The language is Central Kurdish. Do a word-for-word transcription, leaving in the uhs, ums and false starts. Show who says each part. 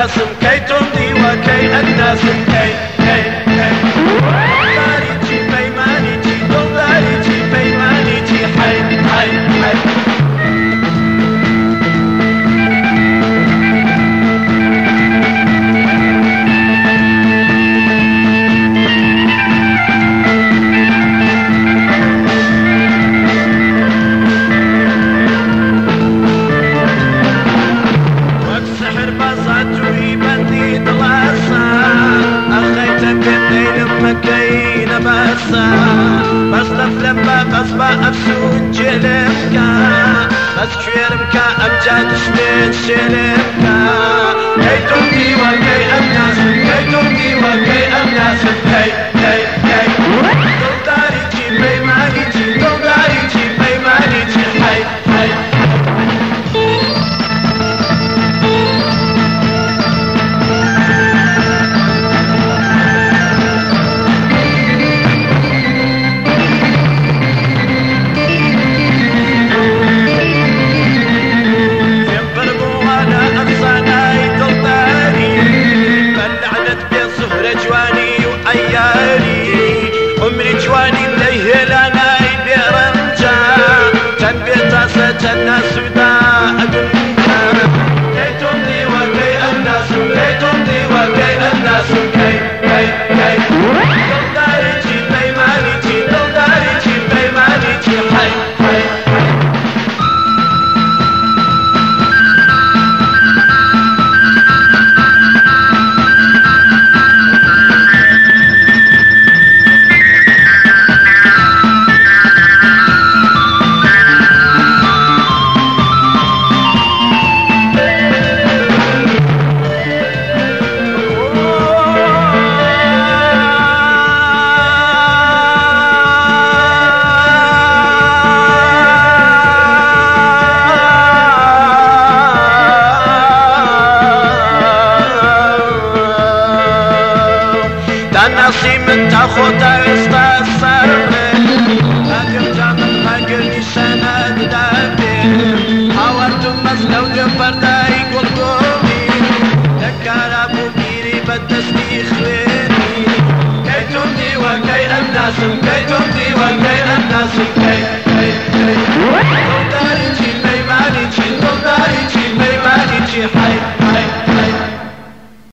Speaker 1: الناس كي تمضي وكي الناس كي كي كي داريتي بيمانيتي داريتي بيمانيتي حي حي حي بس لما قصبة أفسون جلمكا بس كيرمكا أمجاد سبيت شلمكا كي تمضي وكي الناس كي تمضي وكي الناس كي كي كي داريتي بيمانيتي داريتي بيمانيتي حي حي الناس سوداء كي تمضي وكي الناس كي تمضي وكي الناس كي كي كي داريتي بيمانيتي داريتي بيمانيتي حي حي نصيب تاخد استأثر لكن جامل ما قلني سنة دابين حاولت مسلو جبرتا يقول قومي ذكر أبو بيري بدسني خليني كي تمضي وكي الناس كي تمضي وكي الناس كي كي كي داريتي بيمانيتي داريتي بيمانيتي حي